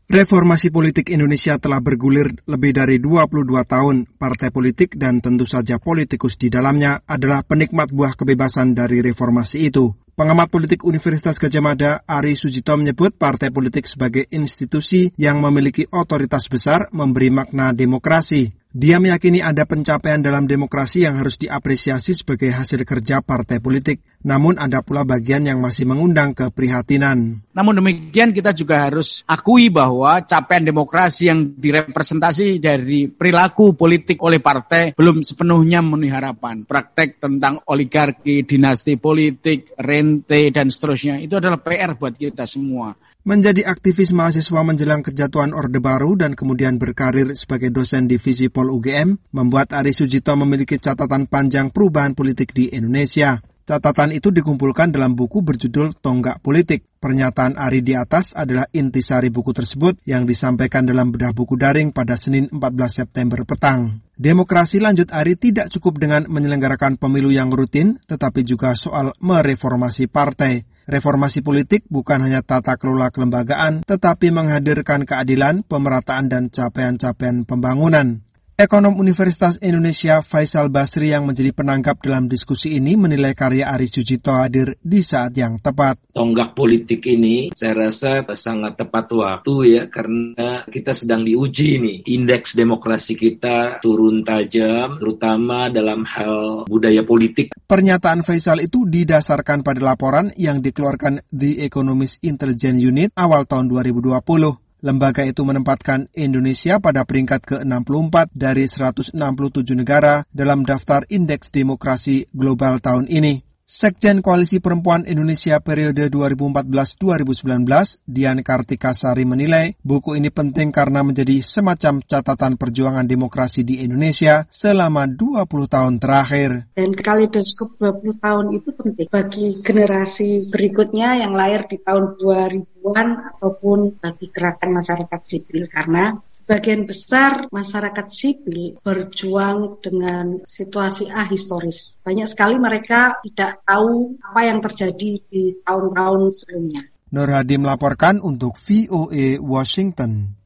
Reformasi politik Indonesia telah bergulir lebih dari 22 tahun. Partai politik dan tentu saja politikus di dalamnya adalah penikmat buah kebebasan dari reformasi itu. Pengamat politik Universitas Gadjah Mada, Ari Sujito menyebut partai politik sebagai institusi yang memiliki otoritas besar memberi makna demokrasi. Dia meyakini ada pencapaian dalam demokrasi yang harus diapresiasi sebagai hasil kerja partai politik. Namun ada pula bagian yang masih mengundang keprihatinan. Namun demikian kita juga harus akui bahwa capaian demokrasi yang direpresentasi dari perilaku politik oleh partai belum sepenuhnya memenuhi harapan. Praktek tentang oligarki, dinasti politik, rente, dan seterusnya itu adalah PR buat kita semua. Menjadi aktivis mahasiswa menjelang kejatuhan Orde Baru dan kemudian berkarir sebagai dosen divisi Pol UGM, membuat Ari Sujito memiliki catatan panjang perubahan politik di Indonesia. Catatan itu dikumpulkan dalam buku berjudul Tonggak Politik. Pernyataan Ari di atas adalah intisari buku tersebut yang disampaikan dalam bedah buku daring pada Senin 14 September petang. Demokrasi, lanjut Ari, tidak cukup dengan menyelenggarakan pemilu yang rutin, tetapi juga soal mereformasi partai. Reformasi politik bukan hanya tata kelola kelembagaan, tetapi menghadirkan keadilan, pemerataan, dan capaian-capaian pembangunan. Ekonom Universitas Indonesia Faisal Basri yang menjadi penanggap dalam diskusi ini menilai karya Ari Sujito hadir di saat yang tepat. Tonggak politik ini saya rasa sangat tepat waktu ya, karena kita sedang diuji nih. Indeks demokrasi kita turun tajam, terutama dalam hal budaya politik. Pernyataan Faisal itu didasarkan pada laporan yang dikeluarkan The Economist Intelligence Unit awal tahun 2020. Lembaga itu menempatkan Indonesia pada peringkat ke-64 dari 167 negara dalam daftar Indeks Demokrasi Global tahun ini. Sekjen Koalisi Perempuan Indonesia periode 2014-2019, Dian Kartika Sari menilai buku ini penting karena menjadi semacam catatan perjuangan demokrasi di Indonesia selama 20 tahun terakhir. Dan kaleidoskop 20 tahun itu penting bagi generasi berikutnya yang lahir di tahun 2000-an ataupun bagi gerakan masyarakat sipil, karena sebagian besar masyarakat sipil berjuang dengan situasi ahistoris. Banyak sekali mereka tidak tahu apa yang terjadi di tahun-tahun sebelumnya. Nur Hadi melaporkan untuk VOA Washington.